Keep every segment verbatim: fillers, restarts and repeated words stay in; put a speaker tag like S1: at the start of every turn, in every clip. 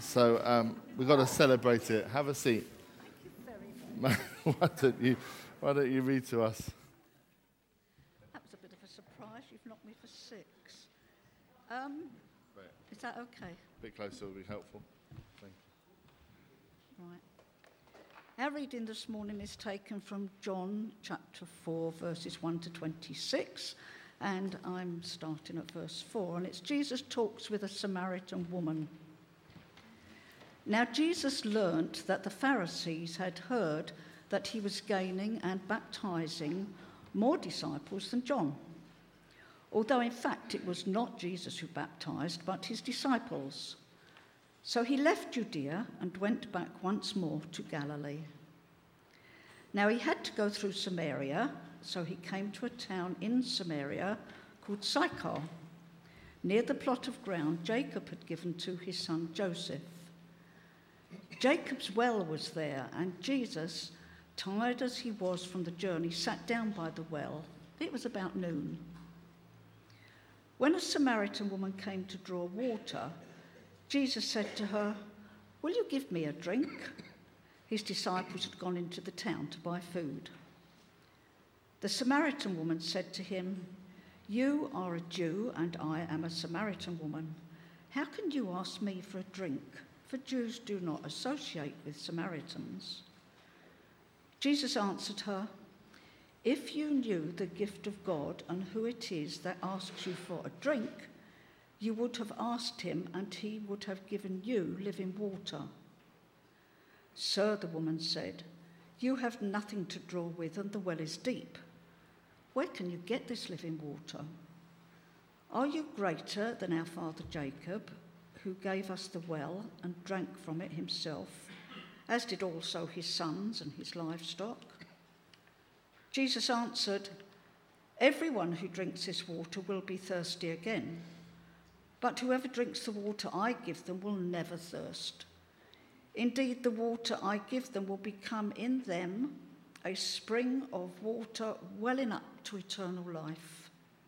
S1: So um, we've got to celebrate it. Have a seat.
S2: Thank you very much.
S1: why, don't you, why don't you read to us?
S2: That was a bit of a surprise. You've knocked me for six. Um,
S1: Right.
S2: is that okay?
S1: A bit closer will be helpful. Thank you.
S2: Right. Our reading this morning is taken from John chapter four, verses one to twenty-six, and I'm starting at verse four, and it's Jesus talks with a Samaritan woman. Now Jesus learnt that the Pharisees had heard that he was gaining and baptizing more disciples than John, although in fact it was not Jesus who baptized, but his disciples. So he left Judea and went back once more to Galilee. Now he had to go through Samaria, so he came to a town in Samaria called Sychar, near the plot of ground Jacob had given to his son Joseph. Jacob's well was there, and Jesus, tired as he was from the journey, sat down by the well. It was about noon. When a Samaritan woman came to draw water, Jesus said to her, "Will you give me a drink?" His disciples had gone into the town to buy food. The Samaritan woman said to him, "You are a Jew and I am a Samaritan woman. How can you ask me for a drink? For Jews do not associate with Samaritans." Jesus answered her, "If you knew the gift of God and who it is that asks you for a drink, you would have asked him and he would have given you living water." "Sir," the woman said, "you have nothing to draw with and the well is deep. Where can you get this living water? Are you greater than our father Jacob, who gave us the well and drank from it himself, as did also his sons and his livestock?" Jesus answered, "Everyone who drinks this water will be thirsty again, but whoever drinks the water I give them will never thirst. Indeed, the water I give them will become in them a spring of water welling up to eternal life."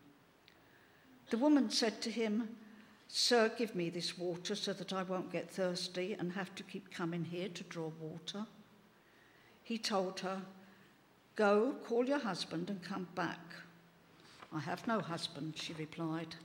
S2: The woman said to him, "Sir, give me this water so that I won't get thirsty and have to keep coming here to draw water." He told her, "Go, call your husband and come back." "I have no husband," she replied.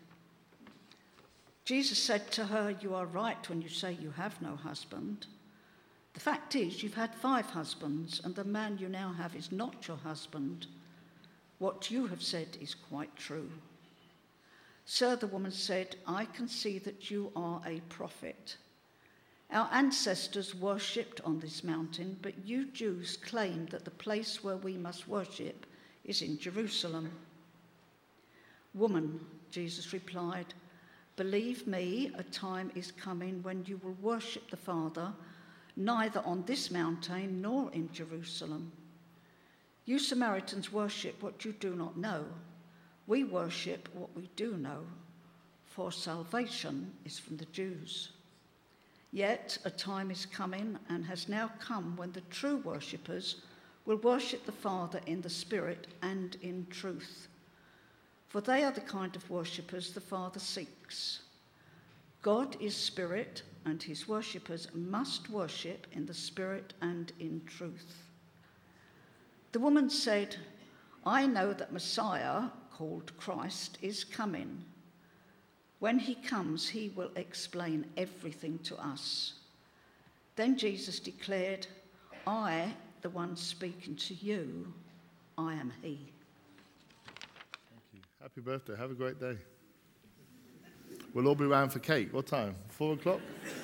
S2: Jesus said to her, "You are right when you say you have no husband. The fact is, you've had five husbands, and the man you now have is not your husband. What you have said is quite true." "Sir," the woman said, "I can see that you are a prophet. Our ancestors worshipped on this mountain, but you Jews claim that the place where we must worship is in Jerusalem." "Woman," Jesus replied, "believe me, a time is coming when you will worship the Father, neither on this mountain nor in Jerusalem. You Samaritans worship what you do not know. We worship what we do know, for salvation is from the Jews. Yet a time is coming and has now come when the true worshippers will worship the Father in the Spirit and in truth, for they are the kind of worshippers the Father seeks. God is Spirit, and his worshippers must worship in the Spirit and in truth." The woman said, "I know that Messiah, called Christ, is coming. When he comes, he will explain everything to us." Then Jesus declared, "I, the one speaking to you, I am he."
S1: Thank you. Happy birthday. Have a great day. We'll all be round for cake. What time? Four o'clock?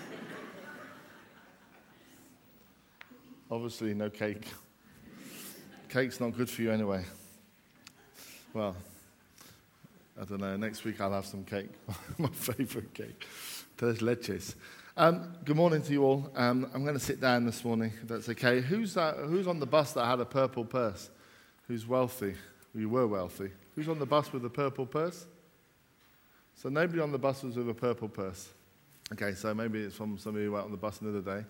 S1: Obviously, no cake. Cake's not good for you anyway. Well, I don't know. Next week I'll have some cake. My favourite cake. Tres leches. Um, good morning to you all. Um, I'm going to sit down this morning, if that's okay. Who's that, who's on the bus that had a purple purse? Who's wealthy? Well, you were wealthy. Who's on the bus with a purple purse? So nobody on the bus was with a purple purse. Okay, so maybe it's from somebody who went on the bus another day.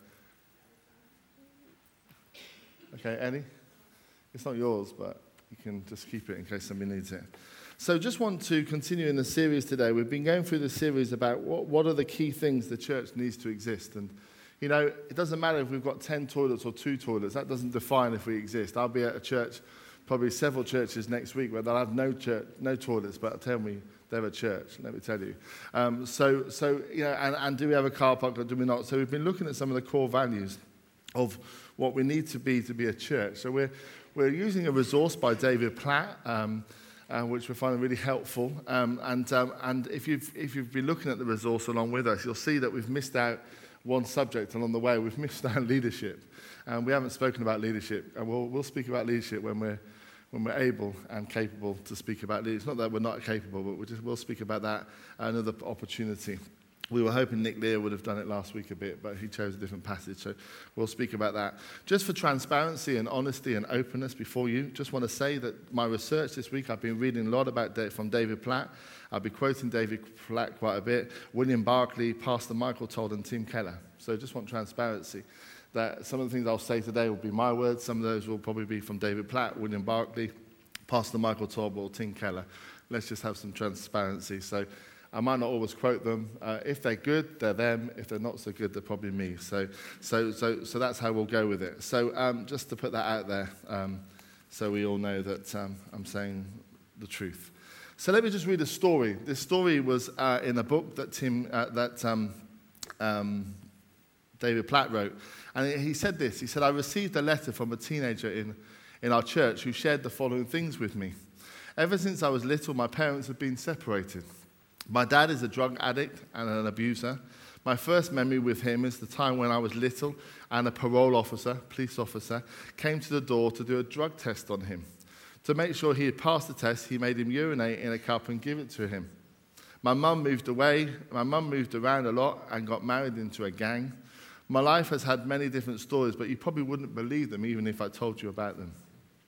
S1: Okay, Eddie? It's not yours, but you can just keep it in case somebody needs it. So just want to continue in the series today. We've been going through the series about what, what are the key things the church needs to exist. And, you know, it doesn't matter if we've got ten toilets or two toilets. That doesn't define if we exist. I'll be at a church, probably several churches next week where they'll have no church, no toilets, but tell me they're a church, let me tell you. Um, so, so you know, and, and do we have a car park or do we not? So we've been looking at some of the core values of what we need to be to be a church. So we're, we're using a resource by David Platt, um, Uh, which we find really helpful. Um, and um, and if you've, if you've been looking at the resource along with us, you'll see that we've missed out one subject along the way. We've missed out leadership. And we haven't spoken about leadership. And we'll, we'll speak about leadership when we're, when we're able and capable to speak about leadership. It's not that we're not capable, but we'll, just, we'll speak about that at another opportunity. We were hoping Nick Lear would have done it last week a bit, but he chose a different passage, so we'll speak about that. Just for transparency and honesty and openness before you, just want to say that my research this week, I've been reading a lot about from David Platt. I'll be quoting David Platt quite a bit. William Barclay, Pastor Michael Todd, and Tim Keller. So just want transparency that some of the things I'll say today will be my words. Some of those will probably be from David Platt, William Barclay, Pastor Michael Todd, or Tim Keller. Let's just have some transparency. So I might not always quote them. Uh, if they're good, they're them. If they're not so good, they're probably me. So, so, so, so that's how we'll go with it. So, um, just to put that out there, um, so we all know that um, I'm saying the truth. So let me just read a story. This story was uh, in a book that Tim, uh, that um, um, David Platt wrote, and he said this. He said, "I received a letter from a teenager in in our church who shared the following things with me. Ever since I was little, my parents have been separated. My dad is a drug addict and an abuser. My first memory with him is the time when I was little and a parole officer, police officer, came to the door to do a drug test on him. To make sure he had passed the test, he made him urinate in a cup and give it to him. My mum moved away. My mum moved around a lot and got married into a gang. My life has had many different stories, but you probably wouldn't believe them even if I told you about them.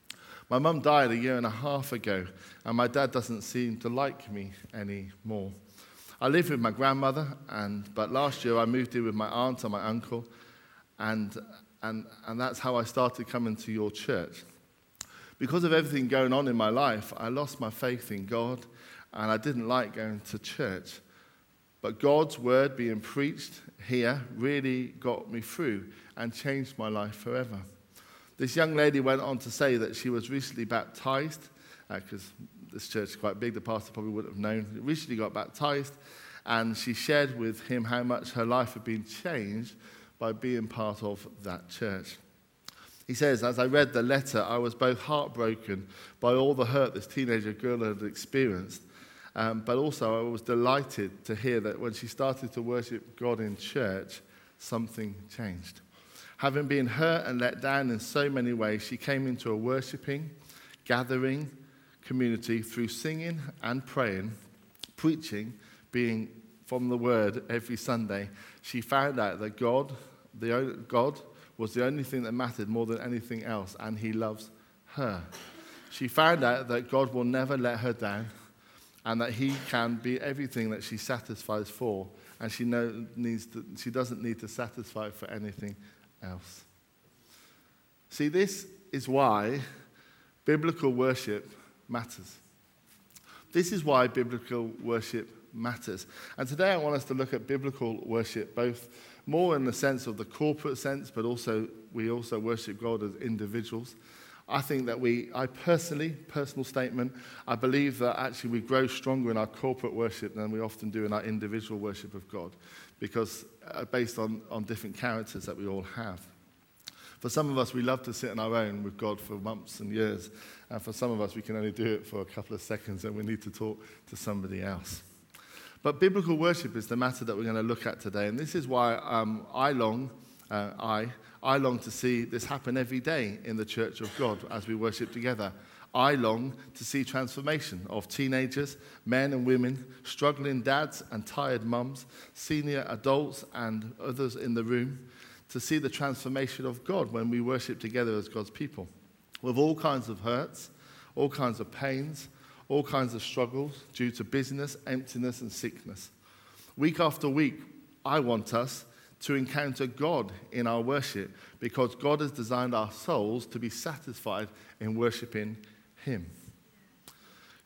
S1: My mum died a year and a half ago, and my dad doesn't seem to like me anymore. I live with my grandmother, and but last year I moved in with my aunt and my uncle, and and and that's how I started coming to your church. Because of everything going on in my life, I lost my faith in God, and I didn't like going to church. But God's word being preached here really got me through and changed my life forever." This young lady went on to say that she was recently baptized, because uh, this church is quite big, the pastor probably wouldn't have known. Recently got baptized, and she shared with him how much her life had been changed by being part of that church. He says, "As I read the letter, I was both heartbroken by all the hurt this teenager girl had experienced, um, but also I was delighted to hear that when she started to worship God in church, something changed. Having been hurt and let down in so many ways, she came into a worshipping, gathering community through singing and praying, preaching, being from the Word every Sunday. She found out that God, the God was the only thing that mattered more than anything else, and He loves her. She found out that God will never let her down, and that He can be everything that she satisfies for, and she know, needs to, she doesn't need to satisfy for anything else." See, this is why biblical worship matters. This is why biblical worship matters. And today I want us to look at biblical worship, both more in the sense of the corporate sense, but also we also worship God as individuals. I think that we, I personally, personal statement, I believe that actually we grow stronger in our corporate worship than we often do in our individual worship of God, because uh, based on, on different characters that we all have. For some of us, we love to sit on our own with God for months and years. And for some of us, we can only do it for a couple of seconds and we need to talk to somebody else. But biblical worship is the matter that we're going to look at today. And this is why um, I long, uh, I, I long to see this happen every day in the church of God as we worship together. I long to see transformation of teenagers, men and women, struggling dads and tired mums, senior adults and others in the room, to see the transformation of God when we worship together as God's people. With all kinds of hurts, all kinds of pains, all kinds of struggles due to busyness, emptiness, and sickness. Week after week, I want us to encounter God in our worship, because God has designed our souls to be satisfied in worshiping Him.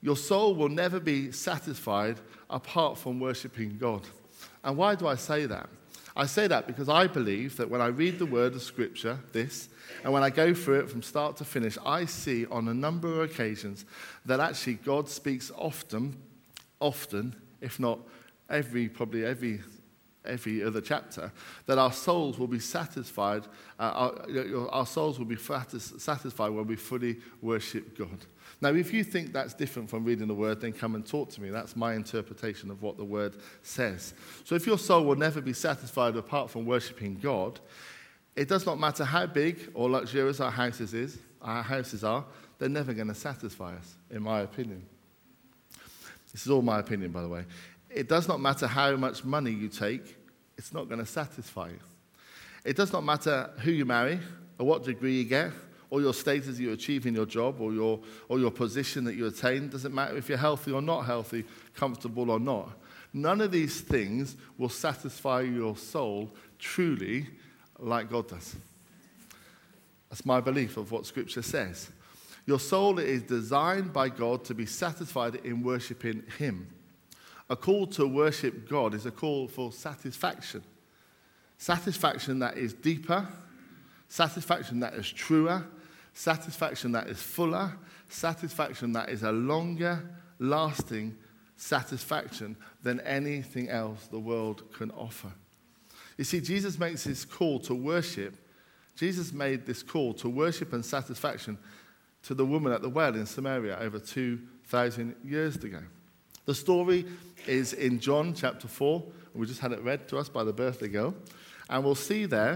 S1: Your soul will never be satisfied apart from worshipping God. And why do I say that? I say that because I believe that when I read the word of Scripture, this, and when I go through it from start to finish, I see on a number of occasions that actually God speaks often, often, if not every, probably every, every other chapter, that our souls will be satisfied, uh, our, our souls will be satisfied when we fully worship God. Now, if you think that's different from reading the word, then come and talk to me. That's my interpretation of what the word says. So if your soul will never be satisfied apart from worshipping God, it does not matter how big or luxurious our houses is, our houses are, they're never going to satisfy us, in my opinion. This is all my opinion, by the way. It does not matter how much money you take, it's not going to satisfy you. It does not matter who you marry or what degree you get, or your status you achieve in your job, or your, or your position that you attain. Doesn't matter if you're healthy or not healthy, comfortable or not. None of these things will satisfy your soul truly like God does. That's my belief of what Scripture says. Your soul is designed by God to be satisfied in worshipping Him. A call to worship God is a call for satisfaction. Satisfaction that is deeper, satisfaction that is truer, satisfaction that is fuller, satisfaction that is a longer lasting satisfaction than anything else the world can offer. You see, Jesus makes this call to worship. Jesus made this call to worship and satisfaction to the woman at the well in Samaria over two thousand years ago. The story is in John chapter four, and we just had it read to us by the birthday girl. And we'll see there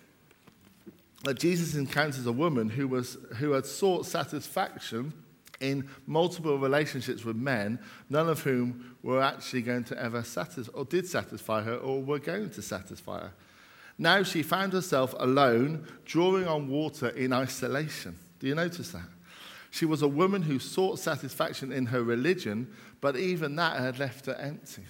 S1: that Jesus encounters a woman who was who had sought satisfaction in multiple relationships with men, none of whom were actually going to ever satisfy, or did satisfy her, or were going to satisfy her. Now she found herself alone, drawing on water in isolation. Do you notice that? She was a woman who sought satisfaction in her religion, but even that had left her empty.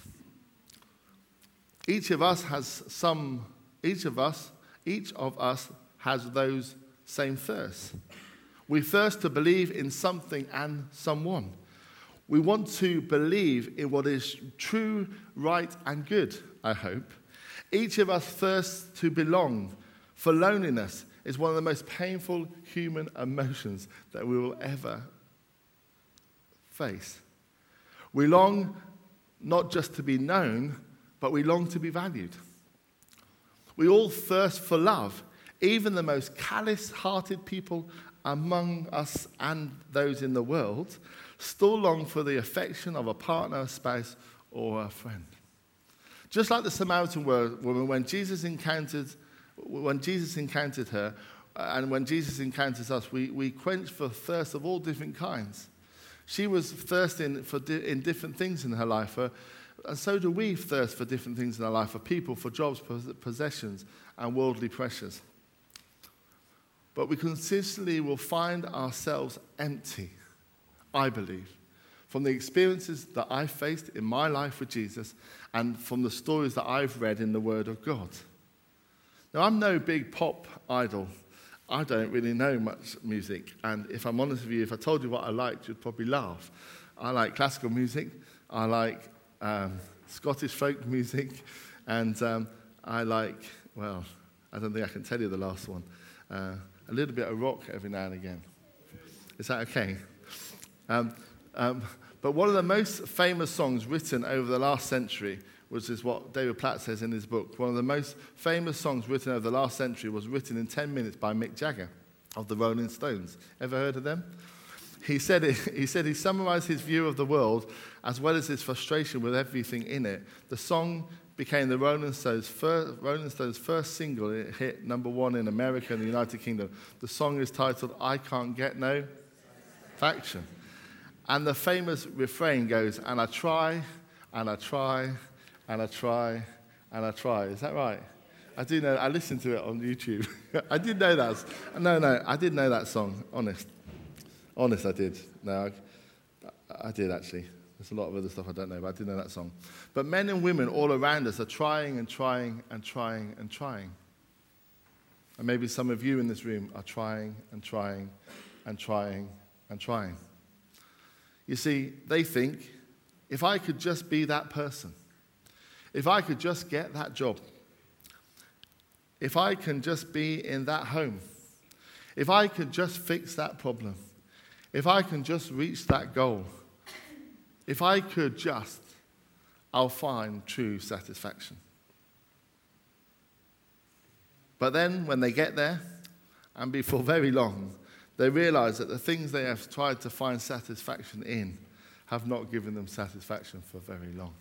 S1: Each of us has some, each of us, each of us has those same thirsts. We thirst to believe in something and someone. We want to believe in what is true, right, and good, I hope. Each of us thirsts to belong, for loneliness is one of the most painful human emotions that we will ever face. We long not just to be known, but we long to be valued. We all thirst for love. Even the most callous-hearted people among us and those in the world still long for the affection of a partner, a spouse, or a friend. Just like the Samaritan woman, when Jesus encountered, when Jesus encountered her, and when Jesus encounters us, we, we quench for thirst of all different kinds. She was thirsting for di- in different things in her life, for, and so do we thirst for different things in our life, for people, for jobs, possessions, and worldly pressures. But we consistently will find ourselves empty, I believe, from the experiences that I've faced in my life with Jesus and from the stories that I've read in the Word of God. Now, I'm no big pop idol. I don't really know much music. And if I'm honest with you, if I told you what I liked, you'd probably laugh. I like classical music. I like um, Scottish folk music. And um, I like, well, I don't think I can tell you the last one. Uh, a little bit of rock every now and again. Is that okay? Um, um, but one of the most famous songs written over the last century, which is what David Platt says in his book, one of the most famous songs written over the last century was written in ten minutes by Mick Jagger of the Rolling Stones. Ever heard of them? He said, it, he said he summarized his view of the world as well as his frustration with everything in it. The song became the Rolling Stones' first, Rolling Stones' first single. It hit number one in America and the United Kingdom. The song is titled, I Can't Get No Faction. And the famous refrain goes, and I try, and I try, and I try, and I try. Is that right? I do know, I listened to it on YouTube. I did know that. No, no, I did know that song, honest. Honest, I did. No, I, I did actually. There's a lot of other stuff I don't know, but I did know that song. But men and women all around us are trying and trying and trying and trying. And maybe some of you in this room are trying and trying and trying and trying. You see, they think, if I could just be that person, if I could just get that job, if I can just be in that home, if I could just fix that problem, if I can just reach that goal, if I could just, I'll find true satisfaction. But then when they get there, and before very long, they realize that the things they have tried to find satisfaction in have not given them satisfaction for very long.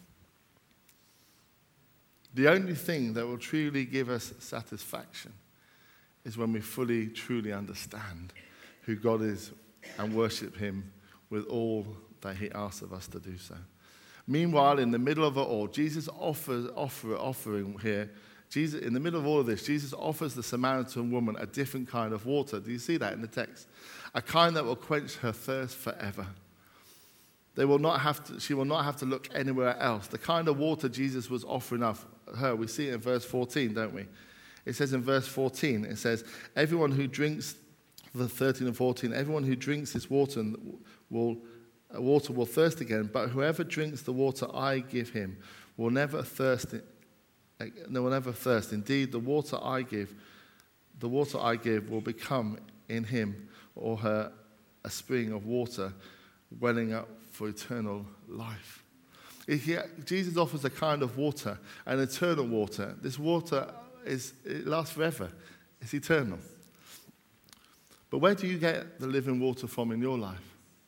S1: The only thing that will truly give us satisfaction is when we fully, truly understand who God is and worship him with all that he asks of us to do so. Meanwhile, in the middle of it all, Jesus offers offer, offering here, Jesus, in the middle of all of this, Jesus offers the Samaritan woman a different kind of water. Do you see that in the text? A kind that will quench her thirst forever. They will not have to, she will not have to look anywhere else. The kind of water Jesus was offering of her, we see it in verse fourteen, don't we? It says in verse fourteen, it says, everyone who drinks, the thirteen and fourteen, everyone who drinks this water will, water will thirst again, but whoever drinks the water I give him will never thirst, no, will never thirst. Indeed, the water I give, the water I give will become in him or her a spring of water welling up for eternal life. He, Jesus offers a kind of water, an eternal water. This water is it lasts forever. It's eternal. But where do you get the living water from in your life?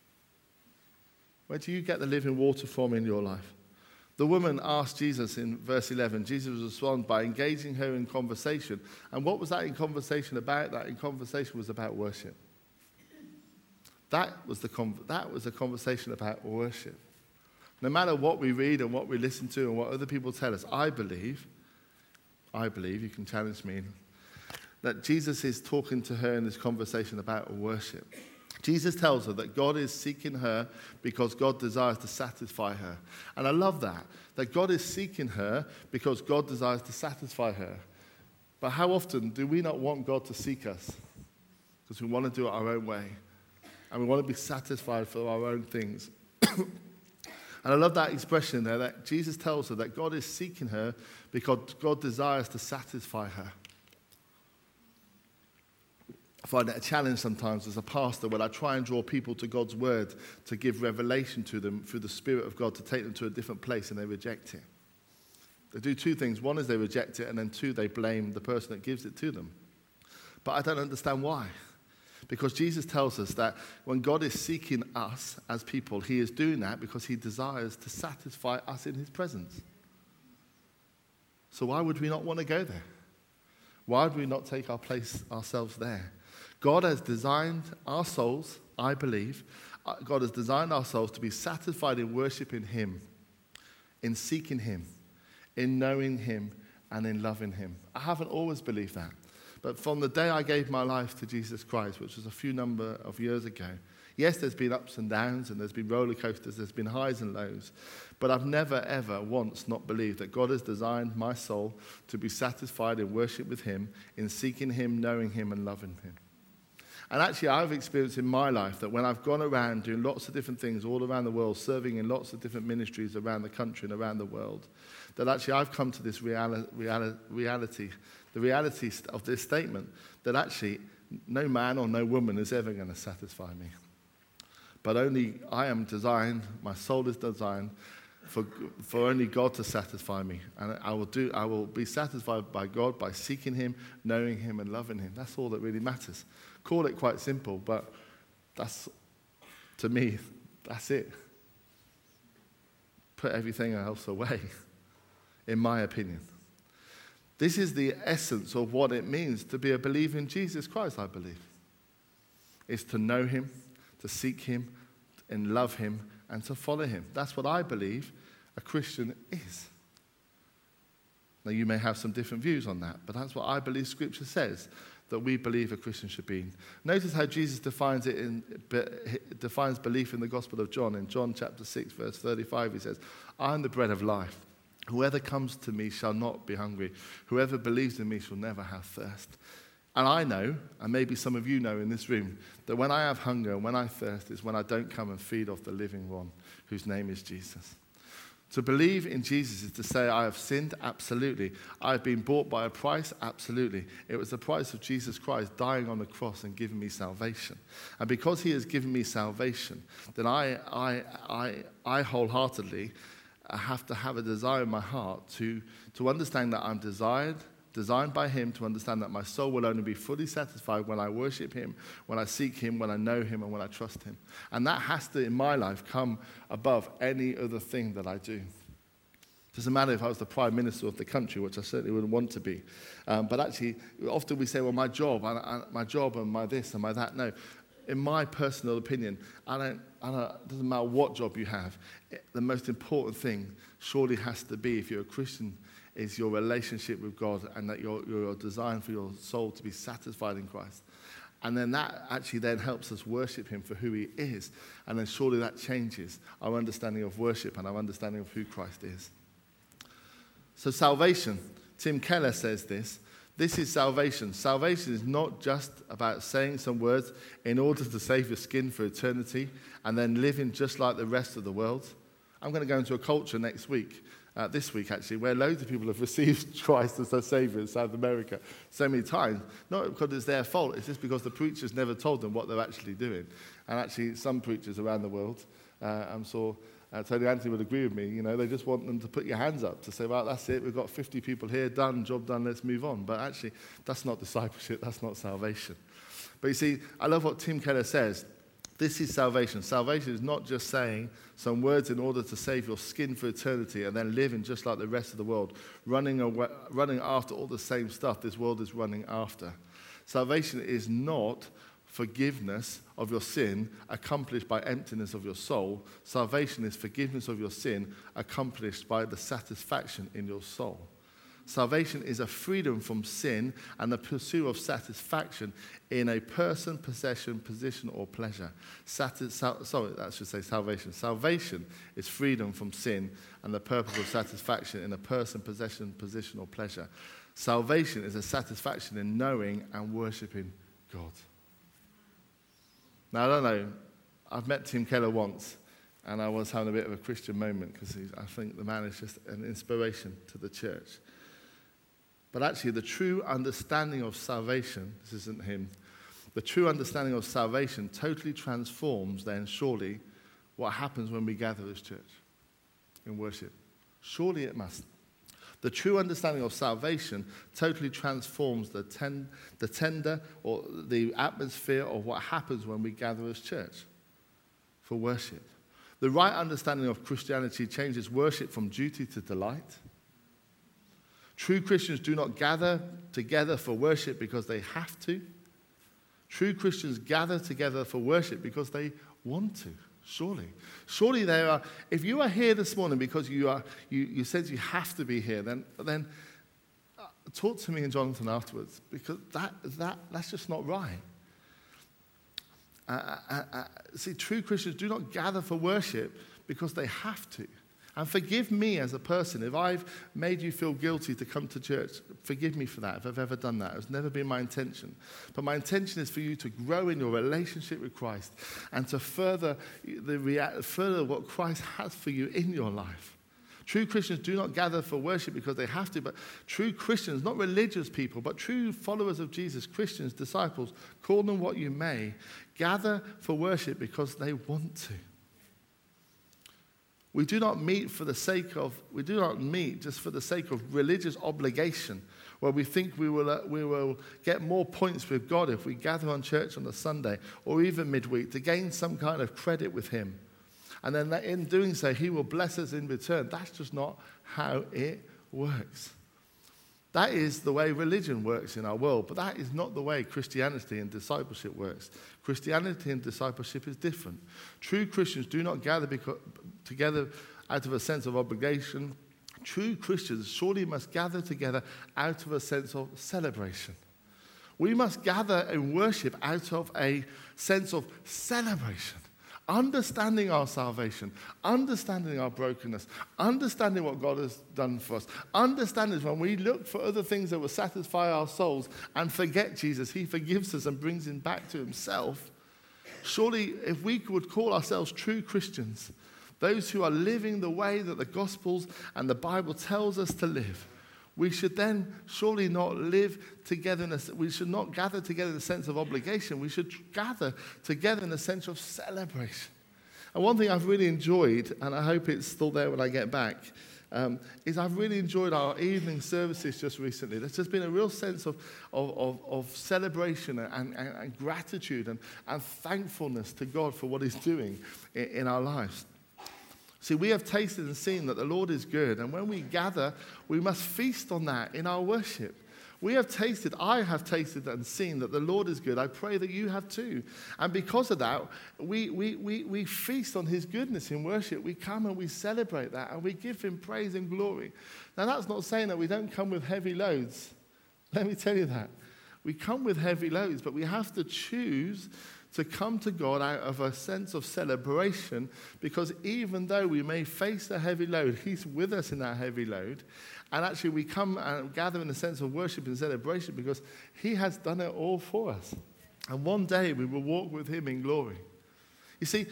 S1: Where do you get the living water from in your life? The woman asked Jesus in verse eleven. Jesus responded by engaging her in conversation. And what was that in conversation about? That in conversation was about worship. That was the con- that was a conversation about worship. No matter what we read and what we listen to and what other people tell us, I believe, I believe, you can challenge me, that Jesus is talking to her in this conversation about worship. Jesus tells her that God is seeking her because God desires to satisfy her. And I love that, that God is seeking her because God desires to satisfy her. But how often do we not want God to seek us? Because we want to do it our own way. And we want to be satisfied for our own things. And I love that expression there, that Jesus tells her that God is seeking her because God desires to satisfy her. I find it a challenge sometimes as a pastor when I try and draw people to God's word to give revelation to them through the Spirit of God to take them to a different place, and they reject it. They do two things. One is they reject it, and then two, they blame the person that gives it to them. But I don't understand why. Because Jesus tells us that when God is seeking us as people, he is doing that because he desires to satisfy us in his presence. So why would we not want to go there? Why would we not take our place ourselves there? God has designed our souls, I believe, God has designed our souls to be satisfied in worshiping him, in seeking him, in knowing him, and in loving him. I haven't always believed that. But from the day I gave my life to Jesus Christ, which was a few number of years ago, yes, there's been ups and downs, and there's been roller coasters, there's been highs and lows, but I've never, ever once not believed that God has designed my soul to be satisfied in worship with him, in seeking him, knowing him, and loving him. And actually, I've experienced in my life that when I've gone around doing lots of different things all around the world, serving in lots of different ministries around the country and around the world, that actually I've come to this reali- reali- reality, the reality of this statement, that actually no man or no woman is ever going to satisfy me. But only I am designed, my soul is designed for, for only God to satisfy me. And I will do. I will be satisfied by God by seeking him, knowing him, and loving him. That's all that really matters. Call it quite simple, but that's, to me, that's it. Put everything else away, in my opinion. This is the essence of what it means to be a believer in Jesus Christ, I believe. It's to know him, to seek him, and love him, and to follow him. That's what I believe a Christian is. Now, you may have some different views on that, but that's what I believe Scripture says that we believe a Christian should be. Notice how Jesus defines it in defines belief in the Gospel of John. In John chapter six, verse thirty-five, he says, "I am the bread of life. Whoever comes to me shall not be hungry. Whoever believes in me shall never have thirst." And I know, and maybe some of you know in this room, that when I have hunger and when I thirst is when I don't come and feed off the living one, whose name is Jesus. To believe in Jesus is to say, I have sinned, absolutely. I have been bought by a price, absolutely. It was the price of Jesus Christ dying on the cross and giving me salvation. And because he has given me salvation, then I, I, I, I wholeheartedly have to have a desire in my heart to, to understand that I'm desired, designed by him, to understand that my soul will only be fully satisfied when I worship him, when I seek him, when I know him, and when I trust him. And that has to, in my life, come above any other thing that I do. It doesn't matter if I was the prime minister of the country, which I certainly wouldn't want to be. Um, but actually, often we say, well, my job, and, and my job and my this and my that. No. In my personal opinion, I don't, I don't, it doesn't matter what job you have. It, the most important thing surely has to be, if you're a Christian, is your relationship with God, and that you're, you're designed for your soul to be satisfied in Christ. And then that actually then helps us worship him for who he is. And then surely that changes our understanding of worship and our understanding of who Christ is. So salvation, Tim Keller says this, this is salvation. Salvation is not just about saying some words in order to save your skin for eternity and then living just like the rest of the world. I'm going to go into a culture next week. Uh, this week, actually, where loads of people have received Christ as their Savior in South America so many times. Not because it's their fault, it's just because the preachers never told them what they're actually doing. And actually, some preachers around the world, uh, I'm sure uh, Tony Anthony would agree with me, you know, they just want them to put your hands up, to say, well, that's it, we've got fifty people here, done, job done, let's move on. But actually, that's not discipleship, that's not salvation. But you see, I love what Tim Keller says. This is salvation. Salvation is not just saying some words in order to save your skin for eternity and then living just like the rest of the world, running away, running after all the same stuff this world is running after. Salvation is not forgiveness of your sin accomplished by emptiness of your soul. Salvation is forgiveness of your sin accomplished by the satisfaction in your soul. Salvation is a freedom from sin and the pursuit of satisfaction in a person, possession, position, or pleasure. Satis- sal- sorry, I should say salvation. Salvation is freedom from sin and the purpose of satisfaction in a person, possession, position, or pleasure. Salvation is a satisfaction in knowing and worshipping God. Now, I don't know. I've met Tim Keller once, and I was having a bit of a Christian moment because I think the man is just an inspiration to the church. But actually, the true understanding of salvation, this isn't him, the true understanding of salvation totally transforms then, surely, what happens when we gather as church in worship. Surely it must. The true understanding of salvation totally transforms the, ten, the tender or the atmosphere of what happens when we gather as church for worship. The right understanding of Christianity changes worship from duty to delight. True Christians do not gather together for worship because they have to. True Christians gather together for worship because they want to, surely. Surely there are, if you are here this morning because you are, you, you said you have to be here, then, then uh, talk to me and Jonathan afterwards, because that, that, that's just not right. Uh, uh, uh, see, true Christians do not gather for worship because they have to. And forgive me as a person if I've made you feel guilty to come to church. Forgive me for that if I've ever done that. It's never been my intention. But my intention is for you to grow in your relationship with Christ and to further, the rea- further what Christ has for you in your life. True Christians do not gather for worship because they have to, but true Christians, not religious people, but true followers of Jesus, Christians, disciples, call them what you may, gather for worship because they want to. We do not meet for the sake of, we do not meet just for the sake of religious obligation, where we think we will, uh, we will get more points with God if we gather on church on a Sunday or even midweek to gain some kind of credit with him. And then that in doing so, he will bless us in return. That's just not how it works. That is the way religion works in our world, but that is not the way Christianity and discipleship works. Christianity and discipleship is different. True Christians do not gather because, together out of a sense of obligation. True Christians surely must gather together out of a sense of celebration. We must gather and worship out of a sense of celebration. understanding our salvation, understanding our brokenness, understanding what God has done for us, understanding when we look for other things that will satisfy our souls and forget Jesus, he forgives us and brings him back to himself. Surely, if we would call ourselves true Christians, those who are living the way that the Gospels and the Bible tells us to live, we should then surely not live together in a, we should not gather together in a sense of obligation. We should gather together in a sense of celebration. And one thing I've really enjoyed, and I hope it's still there when I get back, um, is I've really enjoyed our evening services just recently. There's just been a real sense of, of, of, of celebration and, and, and gratitude and, and thankfulness to God for what he's doing in, in our lives. See, we have tasted and seen that the Lord is good, and when we gather, we must feast on that in our worship. We have tasted, I have tasted and seen that the Lord is good. I pray that you have too. And because of that, we, we, we, we feast on his goodness in worship. We come and we celebrate that, and we give him praise and glory. Now, that's not saying that we don't come with heavy loads. Let me tell you that. We come with heavy loads, but we have to choose to come to God out of a sense of celebration, because even though we may face a heavy load, he's with us in that heavy load. And actually we come and gather in a sense of worship and celebration because he has done it all for us. And one day we will walk with him in glory. You see,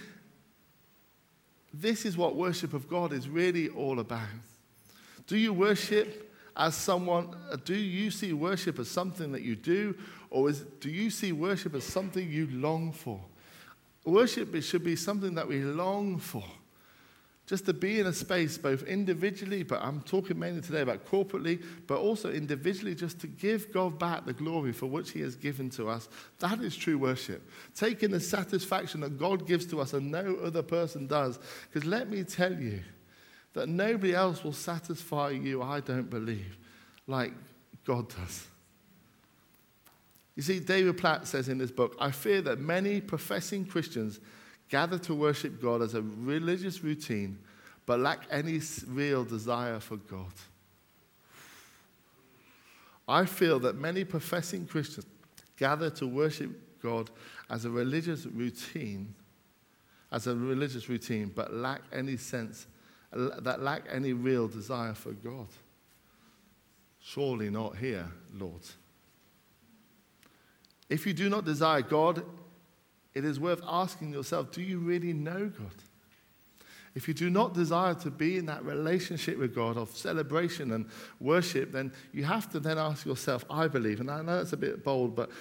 S1: this is what worship of God is really all about. Do you worship as someone, do you see worship as something that you do, or is, do you see worship as something you long for? Worship, it should be something that we long for. Just to be in a space, both individually, but I'm talking mainly today about corporately, but also individually, just to give God back the glory for which he has given to us. That is true worship. Taking the satisfaction that God gives to us and no other person does. Because let me tell you, that nobody else will satisfy you, I don't believe, like God does. You see, David Platt says in this book, I fear that many professing Christians gather to worship God as a religious routine, but lack any real desire for God. I feel that many professing Christians gather to worship God as a religious routine, as a religious routine, but lack any sense that lack any real desire for God. Surely not here, Lord. If you do not desire God, it is worth asking yourself, do you really know God? If you do not desire to be in that relationship with God of celebration and worship, then you have to then ask yourself, I believe, and I know that's a bit bold, but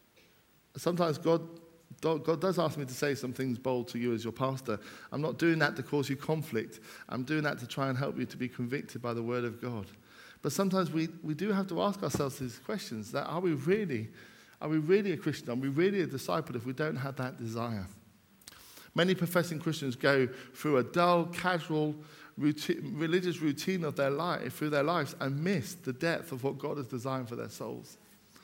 S1: sometimes God God does ask me to say some things bold to you as your pastor. I'm not doing that to cause you conflict. I'm doing that to try and help you to be convicted by the word of God. But sometimes we, we do have to ask ourselves these questions. That are we really, are we really a Christian? Are we really a disciple if we don't have that desire? Many professing Christians go through a dull, casual, routine, religious routine of their life, through their lives, and miss the depth of what God has designed for their souls.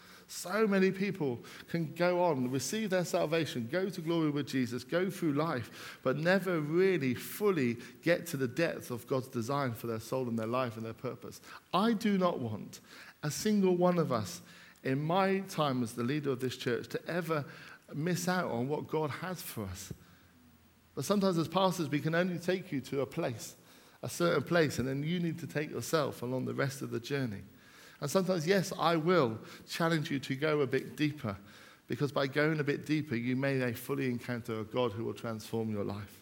S1: So many people can go on, receive their salvation, go to glory with Jesus, go through life, but never really fully get to the depth of God's design for their soul and their life and their purpose. I do not want a single one of us in my time as the leader of this church to ever miss out on what God has for us. But sometimes as pastors, we can only take you to a place, a certain place, and then you need to take yourself along the rest of the journey. And sometimes, yes, I will challenge you to go a bit deeper, because by going a bit deeper, you may fully encounter a God who will transform your life.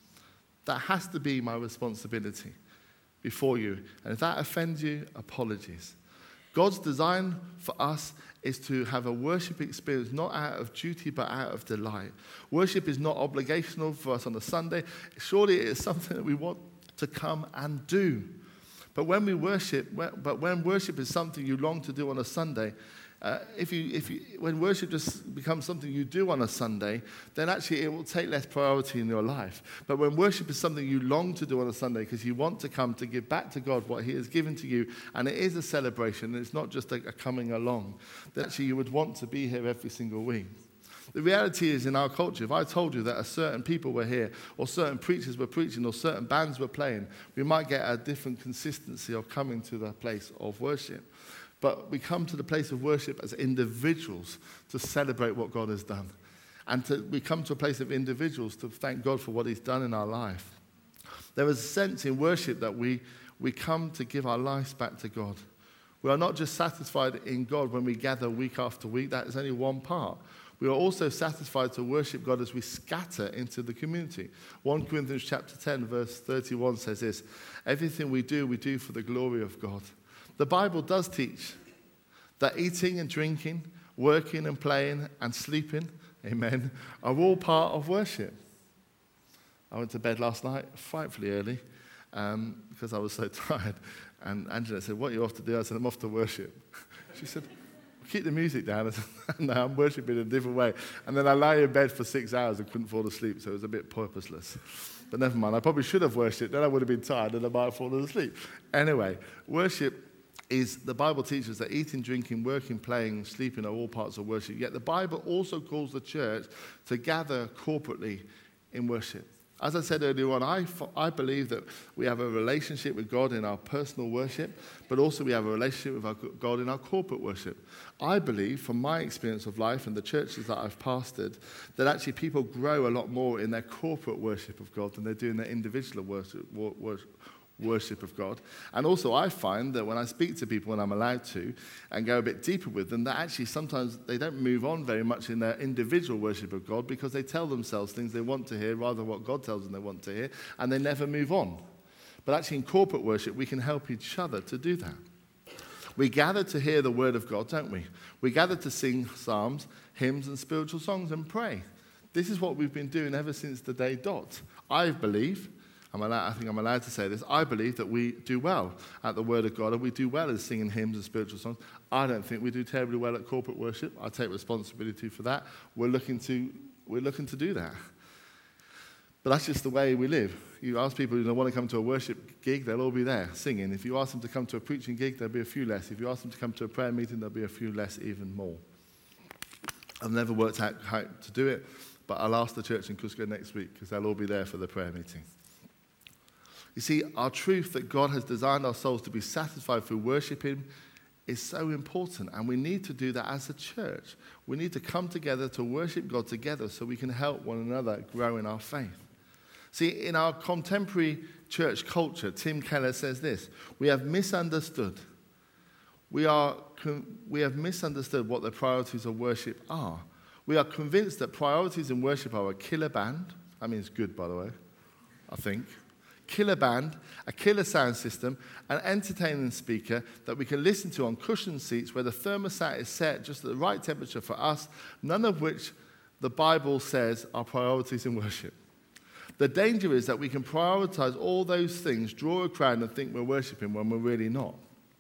S1: That has to be my responsibility before you. And if that offends you, apologies. God's design for us is to have a worship experience, not out of duty, but out of delight. Worship is not obligational for us on a Sunday. Surely it is something that we want to come and do. But when we worship, but when worship is something you long to do on a Sunday, uh, if you, if you, when worship just becomes something you do on a Sunday, then actually it will take less priority in your life. But when worship is something you long to do on a Sunday because you want to come to give back to God what he has given to you, and it is a celebration, and it's not just a, a coming along, then actually you would want to be here every single week. The reality is, in our culture, if I told you that a certain people were here, or certain preachers were preaching, or certain bands were playing, we might get a different consistency of coming to the place of worship. But we come to the place of worship as individuals to celebrate what God has done. And to, we come to a place of individuals to thank God for what he's done in our life. There is a sense in worship that we, we come to give our lives back to God. We are not just satisfied in God when we gather week after week. That is only one part. We are also satisfied to worship God as we scatter into the community. First Corinthians chapter ten, verse thirty-one says this: everything we do, we do for the glory of God. The Bible does teach that eating and drinking, working and playing and sleeping, amen, are all part of worship. I went to bed last night frightfully early um, because I was so tired. And Angela said, "What are you off to do?" I said, "I'm off to worship." She said, "Keep the music down." I said, "No, I'm worshiping in a different way." And then I lay in bed for six hours and couldn't fall asleep, so it was a bit purposeless. But never mind, I probably should have worshipped. Then I would have been tired and I might have fallen asleep. Anyway, worship is, the Bible teaches that eating, drinking, working, playing, sleeping are all parts of worship. Yet the Bible also calls the church to gather corporately in worship. As I said earlier on, I, I believe that we have a relationship with God in our personal worship, but also we have a relationship with our God in our corporate worship. I believe, from my experience of life and the churches that I've pastored, that actually people grow a lot more in their corporate worship of God than they do in their individual worship, worship, worship of God. And also I find that when I speak to people, when I'm allowed to, and go a bit deeper with them, that actually sometimes they don't move on very much in their individual worship of God because they tell themselves things they want to hear rather than what God tells them they want to hear, and they never move on. But actually in corporate worship, we can help each other to do that. We gather to hear the word of God, don't we? We gather to sing psalms, hymns, and spiritual songs and pray. This is what we've been doing ever since the day dot. I believe I'm allowed, I think I'm allowed to say this. I believe that we do well at the Word of God, and we do well at singing hymns and spiritual songs. I don't think we do terribly well at corporate worship. I take responsibility for that. We're looking to, we're looking to do that. But that's just the way we live. You ask people who don't want to come to a worship gig, they'll all be there singing. If you ask them to come to a preaching gig, there'll be a few less. If you ask them to come to a prayer meeting, there'll be a few less, even more. I've never worked out how to do it, but I'll ask the church in Cusco next week because they'll all be there for the prayer meeting. You see, our truth that God has designed our souls to be satisfied through worshiping is so important, and we need to do that as a church. We need to come together to worship God together so we can help one another grow in our faith. See, in our contemporary church culture, Tim Keller says this: we have misunderstood. We, are, we have misunderstood what the priorities of worship are. We are convinced that priorities in worship are a killer band. That means good, by the way, I think. Killer band, a killer sound system, an entertaining speaker that we can listen to on cushioned seats where the thermostat is set just at the right temperature for us, none of which the Bible says are priorities in worship. The danger is that we can prioritize all those things, draw a crowd, and think we're worshiping when we're really not.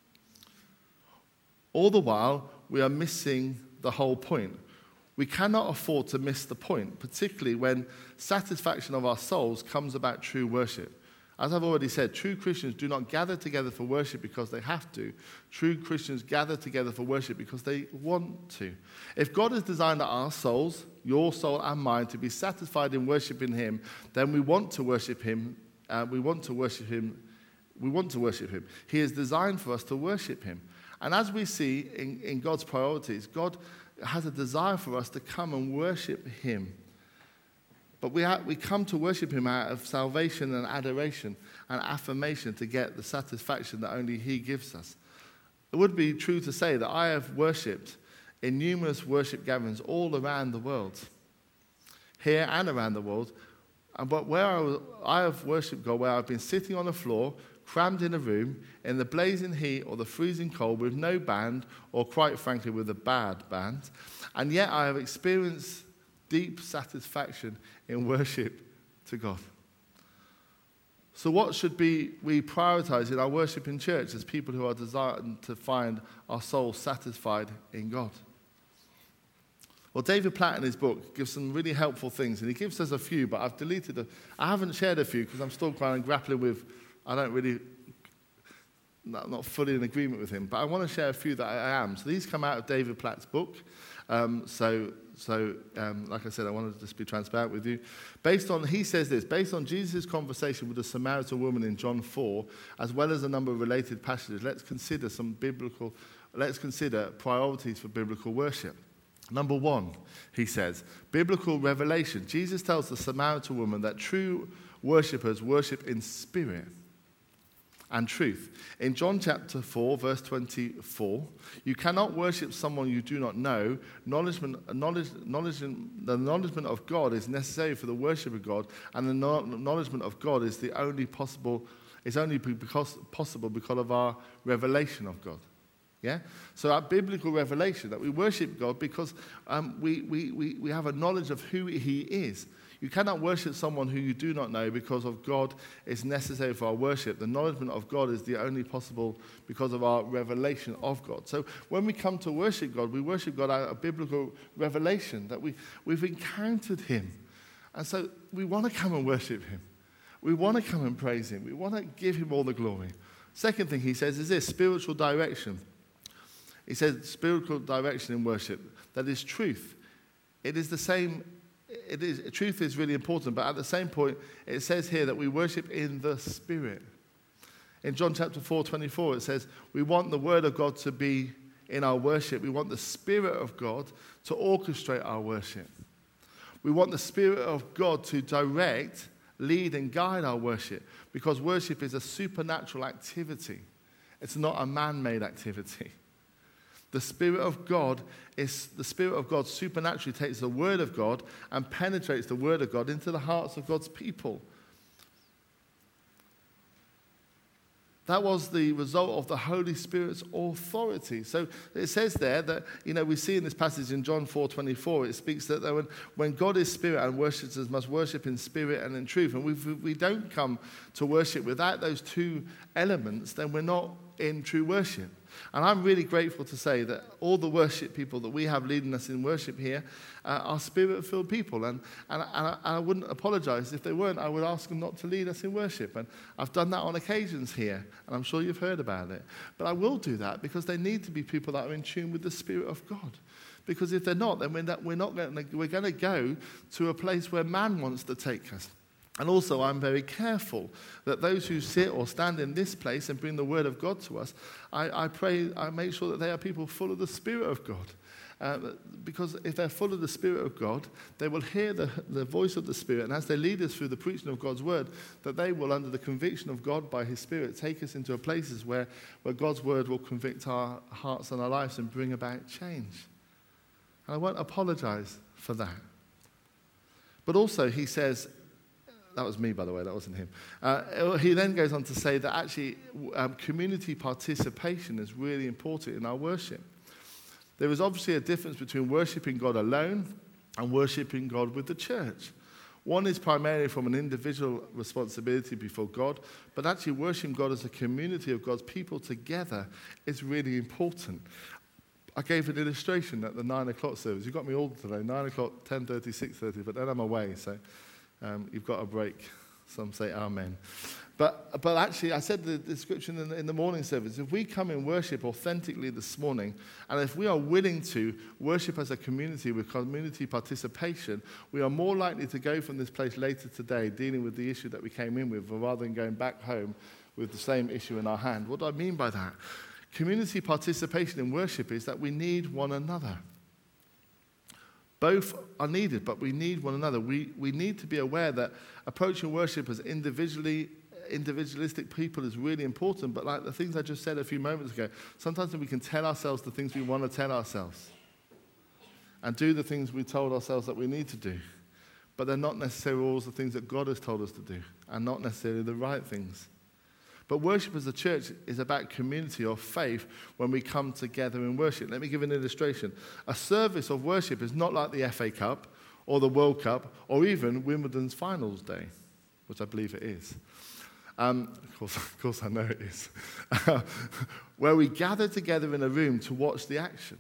S1: All the while, we are missing the whole point. We cannot afford to miss the point, particularly when satisfaction of our souls comes about true worship. As I've already said, true Christians do not gather together for worship because they have to. True Christians gather together for worship because they want to. If God has designed our souls, your soul and mine, to be satisfied in worshiping Him, then we want to worship Him. Uh, we want to worship Him. We want to worship Him. He is designed for us to worship Him. And as we see in, in God's priorities, God has a desire for us to come and worship Him. But we, ha- we come to worship Him out of salvation and adoration and affirmation to get the satisfaction that only He gives us. It would be true to say that I have worshipped in numerous worship gatherings all around the world, here and around the world. And but where I, was, I have worshipped God, where I've been sitting on the floor, crammed in a room, in the blazing heat or the freezing cold, with no band, or quite frankly, with a bad band, and yet I have experienced deep satisfaction in worship to God. So what should be we prioritize in our worship in church as people who are desiring to find our souls satisfied in God? Well, David Platt in his book gives some really helpful things, and he gives us a few, but I've deleted a, I haven't shared a few because I'm still kind of grappling with, I don't really, not, not fully in agreement with him, but I want to share a few that I am. So these come out of David Platt's book. Um, so, so um, like I said, I wanted to just be transparent with you. Based on, he says this, based on Jesus' conversation with the Samaritan woman in John four, as well as a number of related passages, let's consider some biblical, let's consider priorities for biblical worship. Number one, he says, biblical revelation. Jesus tells the Samaritan woman that true worshippers worship in spirit and truth. In John chapter four, verse twenty-four, you cannot worship someone you do not know. Knowledge, knowledge, knowledge, the acknowledgement of God is necessary for the worship of God, and the acknowledgement of God is the only possible, is only because, possible because of our revelation of God. Yeah? So our biblical revelation, that we worship God because um, we, we, we, we have a knowledge of who he is. You cannot worship someone who you do not know because of God is necessary for our worship. The acknowledgement of God is the only possible because of our revelation of God. So when we come to worship God, we worship God out of biblical revelation, that we, we've encountered him. And so we want to come and worship him. We want to come and praise him. We want to give him all the glory. Second thing he says is this, spiritual direction. He says spiritual direction in worship. That is truth. It is the same... It is, truth is really important, but at the same point, it says here that we worship in the Spirit. In John chapter four, twenty-four, it says, we want the Word of God to be in our worship. We want the Spirit of God to orchestrate our worship. We want the Spirit of God to direct, lead, and guide our worship, because worship is a supernatural activity. It's not a man-made activity. The Spirit of God is the Spirit of God supernaturally takes the Word of God and penetrates the Word of God into the hearts of God's people. That was the result of the Holy Spirit's authority. So it says there that, you know, we see in this passage in John four twenty-four, it speaks that when, when God is spirit and worshippers must worship in spirit and in truth. And if we don't come to worship without those two elements, then we're not in true worship. And I'm really grateful to say that all the worship people that we have leading us in worship here uh, are spirit-filled people. And, and, and, I, and I wouldn't apologize if they weren't. I would ask them not to lead us in worship. And I've done that on occasions here, and I'm sure you've heard about it. But I will do that because they need to be people that are in tune with the Spirit of God. Because if they're not, then we're not, we're not going to, we're going to go to a place where man wants to take us. And also, I'm very careful that those who sit or stand in this place and bring the Word of God to us, I, I pray, I make sure that they are people full of the Spirit of God. Uh, because if they're full of the Spirit of God, they will hear the, the voice of the Spirit. And as they lead us through the preaching of God's Word, that they will, under the conviction of God by His Spirit, take us into places where, where God's Word will convict our hearts and our lives and bring about change. And I won't apologize for that. But also, he says, that was me, by the way, that wasn't him. Uh, he then goes on to say that actually um, community participation is really important in our worship. There is obviously a difference between worshiping God alone and worshiping God with the church. One is primarily from an individual responsibility before God, but actually worshiping God as a community of God's people together is really important. I gave an illustration at the nine o'clock service. You got me all today, nine o'clock, ten thirty, six thirty, but then I'm away, so... Um, you've got a break. Some say amen. But but actually, I said the description in the, in the morning service, if we come in worship authentically this morning, and if we are willing to worship as a community with community participation, we are more likely to go from this place later today dealing with the issue that we came in with, rather than going back home with the same issue in our hand. What do I mean by that? Community participation in worship is that we need one another. Both are needed, but we need one another. We, we need to be aware that approaching worship as individually, individualistic people is really important, but like the things I just said a few moments ago, sometimes we can tell ourselves the things we want to tell ourselves and do the things we told ourselves that we need to do, but they're not necessarily always the things that God has told us to do and not necessarily the right things. But worship as a church is about community or faith when we come together in worship. Let me give an illustration. A service of worship is not like the F A Cup or the World Cup or even Wimbledon's finals day, which I believe it is. Um, of course, of course I know it is. Where we gather together in a room to watch the action.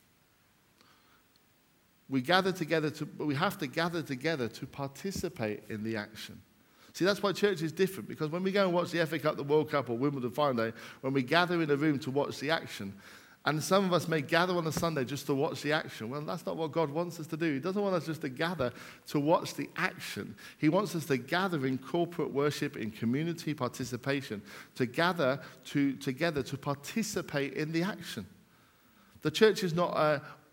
S1: We gather together, to, but we have to gather together to participate in the action. See, that's why church is different, because when we go and watch the F A Cup, the World Cup, or Wimbledon final day, when we gather in a room to watch the action, and some of us may gather on a Sunday just to watch the action. Well, that's not what God wants us to do. He doesn't want us just to gather to watch the action. He wants us to gather in corporate worship, in community participation, to gather to, together to participate in the action. The church is not a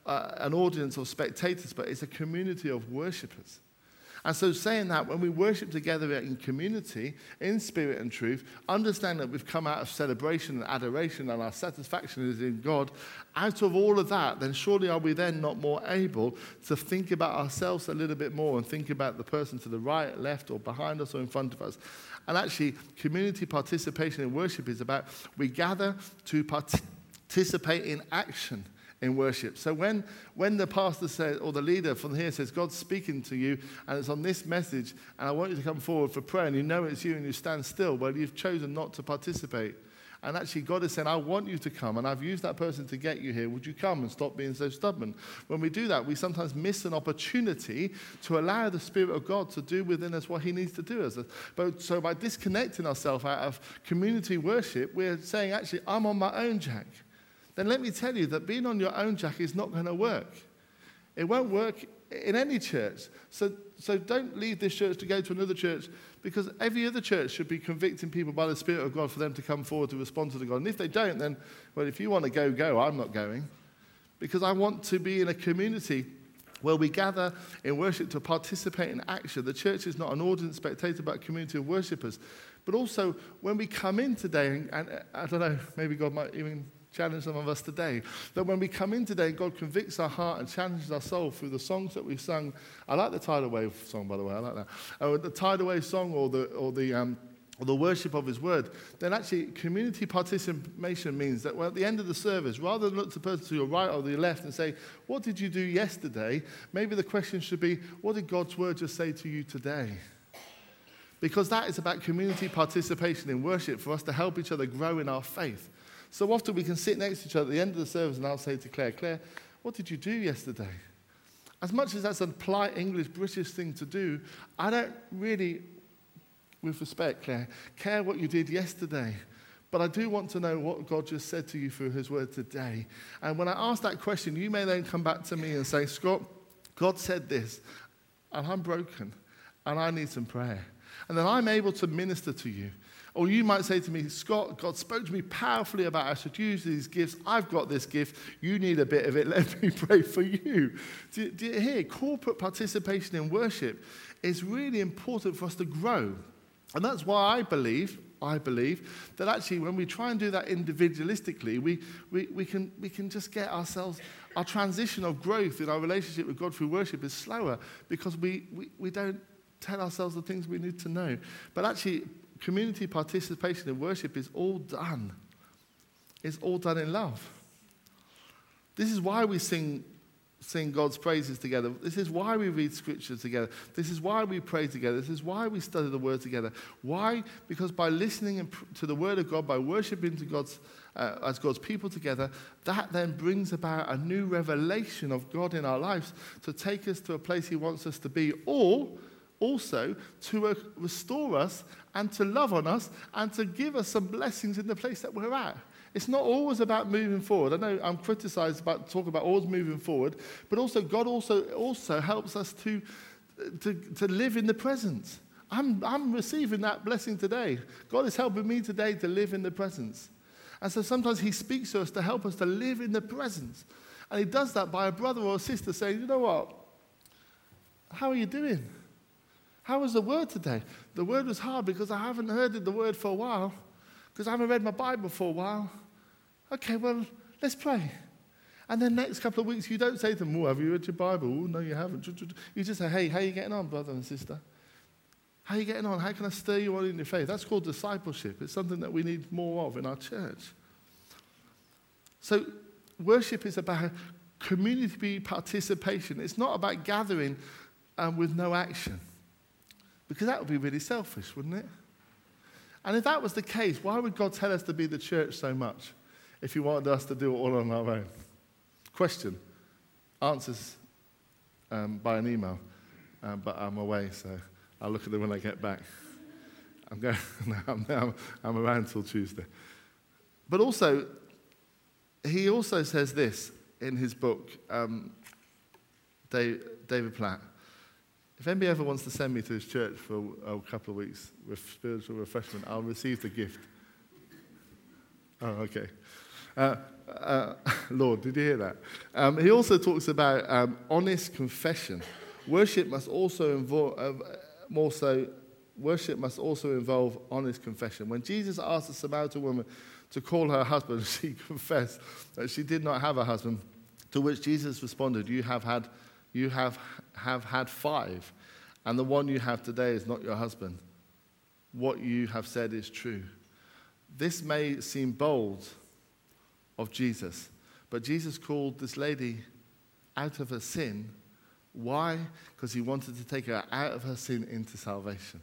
S1: uh, an audience of spectators, but it's a community of worshippers. And so saying that, when we worship together in community, in spirit and truth, understand that we've come out of celebration and adoration and our satisfaction is in God, out of all of that, then surely are we then not more able to think about ourselves a little bit more and think about the person to the right, left, or behind us or in front of us. And actually, community participation in worship is about we gather to participate in action in worship. So when, when the pastor says, or the leader from here says, God's speaking to you, and it's on this message, and I want you to come forward for prayer, and you know it's you, and you stand still, well, you've chosen not to participate. And actually, God is saying, I want you to come, and I've used that person to get you here. Would you come and stop being so stubborn? When we do that, we sometimes miss an opportunity to allow the Spirit of God to do within us what he needs to do as us. But so by disconnecting ourselves out of community worship, we're saying, actually, I'm on my own, Jack. Then let me tell you that being on your own, Jack, is not going to work. It won't work in any church. So, so don't leave this church to go to another church, because every other church should be convicting people by the Spirit of God for them to come forward to respond to the God. And if they don't, then, well, if you want to go, go. I'm not going. Because I want to be in a community where we gather in worship to participate in action. The church is not an audience spectator, but a community of worshippers. But also, when we come in today, and, and I don't know, maybe God might even challenge some of us today, that when we come in today, God convicts our heart and challenges our soul through the songs that we've sung. I like the Tidal Wave song, by the way. I like that. Uh, the Tidal Wave song, or the or the um, or the worship of His Word. Then actually, community participation means that well, at the end of the service, rather than look to the person to your right or your left and say, "What did you do yesterday?" Maybe the question should be, "What did God's Word just say to you today?" Because that is about community participation in worship for us to help each other grow in our faith. So often we can sit next to each other at the end of the service and I'll say to Claire, Claire, what did you do yesterday? As much as that's a polite English British thing to do, I don't really, with respect, Claire, care what you did yesterday. But I do want to know what God just said to you through His Word today. And when I ask that question, you may then come back to me and say, Scott, God said this, and I'm broken, and I need some prayer. And then I'm able to minister to you. Or you might say to me, Scott, God spoke to me powerfully about I should use these gifts. I've got this gift. You need a bit of it. Let me pray for you. Do you, do you hear? Corporate participation in worship is really important for us to grow. And that's why I believe, I believe, that actually when we try and do that individualistically, we, we, we, can, we can just get ourselves, our transition of growth in our relationship with God through worship is slower because we, we, we don't tell ourselves the things we need to know. But actually, community participation in worship is all done. It's all done in love. This is why we sing, sing God's praises together. This is why we read Scripture together. This is why we pray together. This is why we study the Word together. Why? Because by listening to the Word of God, by worshiping to God's, uh, as God's people together, that then brings about a new revelation of God in our lives to take us to a place He wants us to be, or also to uh, restore us and to love on us and to give us some blessings in the place that we're at. It's not always about moving forward. I know I'm criticized about talking about always moving forward, but also God also also helps us to to, to live in the present. I'm I'm receiving that blessing today. God is helping me today to live in the presence. And so sometimes He speaks to us to help us to live in the presence. And He does that by a brother or a sister saying, you know what? How are you doing? How was the word today? The word was hard because I haven't heard the word for a while, because I haven't read my Bible for a while. Okay, well, let's pray. And then next couple of weeks, you don't say to them, oh, have you read your Bible? Oh, no, you haven't. You just say, hey, how are you getting on, brother and sister? How are you getting on? How can I stir you on in your faith? That's called discipleship. It's something that we need more of in our church. So worship is about community participation. It's not about gathering um, with no action. Because that would be really selfish, wouldn't it? And if that was the case, why would God tell us to be the church so much if He wanted us to do it all on our own? Question. Answers um, by an email. Um, but I'm away, so I'll look at them when I get back. I'm going. I'm, I'm, I'm around till Tuesday. But also, he also says this in his book, um, David Platt. If anybody ever wants to send me to his church for a couple of weeks with spiritual refreshment, I'll receive the gift. Oh, okay. Uh, uh, Lord, did you hear that? Um, he also talks about um, honest confession. Worship must also involve, uh, more so, worship must also involve honest confession. When Jesus asked the Samaritan woman to call her husband, she confessed that she did not have a husband, to which Jesus responded, you have had, you have, have had five, and the one you have today is not your husband. What you have said is true. This may seem bold of Jesus, but Jesus called this lady out of her sin. Why? Because he wanted to take her out of her sin into salvation.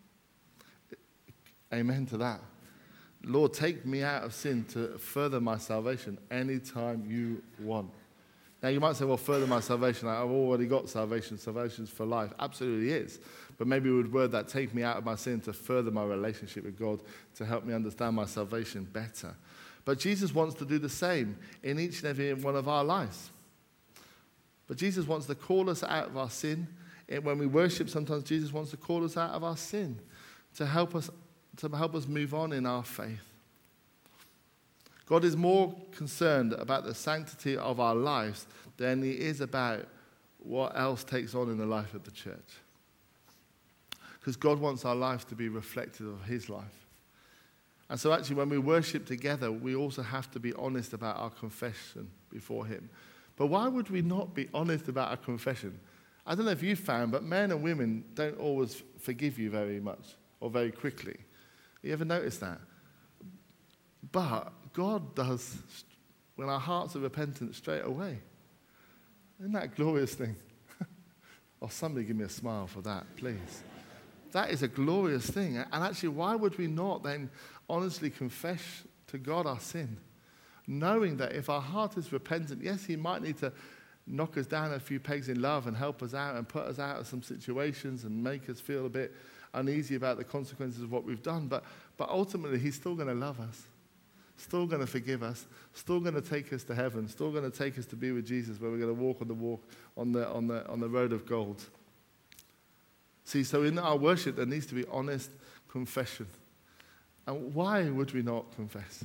S1: Amen to that. Lord, take me out of sin to further my salvation anytime you want. Now, you might say, well, further my salvation. I've already got salvation. Salvation's for life. Absolutely is. But maybe we would word that, take me out of my sin to further my relationship with God, to help me understand my salvation better. But Jesus wants to do the same in each and every one of our lives. But Jesus wants to call us out of our sin. When we worship, sometimes Jesus wants to call us out of our sin to help us, to help us move on in our faith. God is more concerned about the sanctity of our lives than he is about what else takes on in the life of the church. Because God wants our lives to be reflective of his life. And so actually when we worship together, we also have to be honest about our confession before him. But why would we not be honest about our confession? I don't know if you've found, but men and women don't always forgive you very much or very quickly. You ever notice that? But God does when our hearts are repentant straight away. Isn't that a glorious thing? Oh, somebody give me a smile for that, please. That is a glorious thing. And actually, why would we not then honestly confess to God our sin? Knowing that if our heart is repentant, yes, he might need to knock us down a few pegs in love and help us out and put us out of some situations and make us feel a bit uneasy about the consequences of what we've done. But, but ultimately, he's still going to love us. Still going to forgive us, still going to take us to heaven, still going to take us to be with Jesus, where we're going to walk on the walk on the on the on the road of gold. See, so in our worship there needs to be honest confession. And why would we not confess?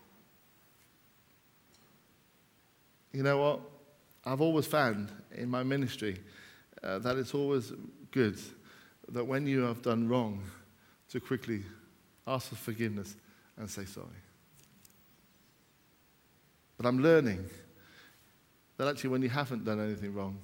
S1: You know what? I've always found in my ministry uh, that it's always good that when you have done wrong, to quickly ask for forgiveness and say sorry. But I'm learning that actually when you haven't done anything wrong,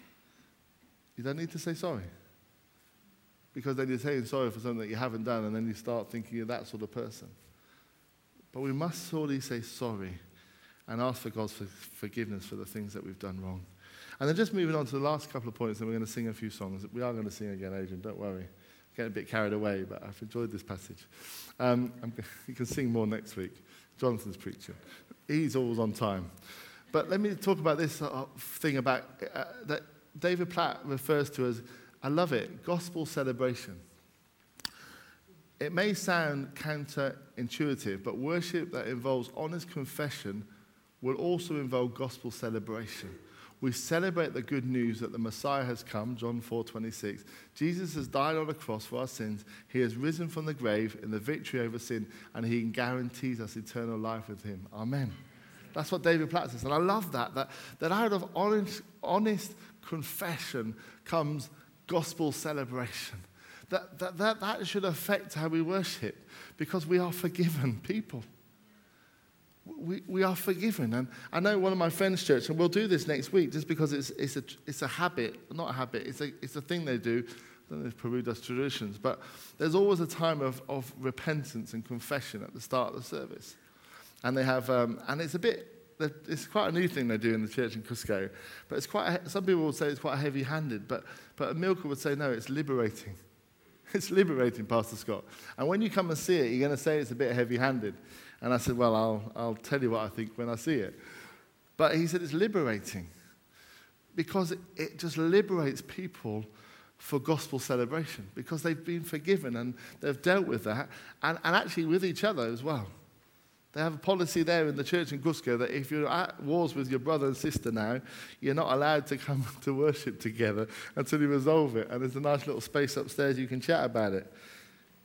S1: you don't need to say sorry. Because then you're saying sorry for something that you haven't done, and then you start thinking you're that sort of person. But we must sorely say sorry and ask for God's forgiveness for the things that we've done wrong. And then just moving on to the last couple of points, and we're going to sing a few songs. We are going to sing again, Adrian, don't worry. Getting a bit carried away, but I've enjoyed this passage. Um, I'm, you can sing more next week. Jonathan's preaching. He's always on time. But let me talk about this thing about uh, that David Platt refers to as, I love it, gospel celebration. It may sound counterintuitive, but worship that involves honest confession will also involve gospel celebration. We celebrate the good news that the Messiah has come, John four twenty-six. Jesus has died on the cross for our sins. He has risen from the grave in the victory over sin, and he guarantees us eternal life with him. Amen. That's what David Platt says. And I love that, that, that out of honest, honest confession comes gospel celebration. That, that, that, that should affect how we worship, because we are forgiven people. We, we are forgiven. And I know one of my friends' church, and we'll do this next week just because it's, it's, a, it's a habit, not a habit, it's a, it's a thing they do. I don't know if Peru does traditions, but there's always a time of, of repentance and confession at the start of the service. And they have, um, and it's a bit, it's quite a new thing they do in the church in Cusco, but it's quite, a, some people would say it's quite heavy-handed, but, but Milka would say, no, it's liberating. It's liberating, Pastor Scott. And when you come and see it, you're going to say it's a bit heavy-handed. And I said, well, I'll, I'll tell you what I think when I see it. But he said it's liberating because it, it just liberates people for gospel celebration, because they've been forgiven and they've dealt with that, and, and actually with each other as well. They have a policy there in the church in Cusco that if you're at wars with your brother and sister now, you're not allowed to come to worship together until you resolve it. And there's a nice little space upstairs you can chat about it.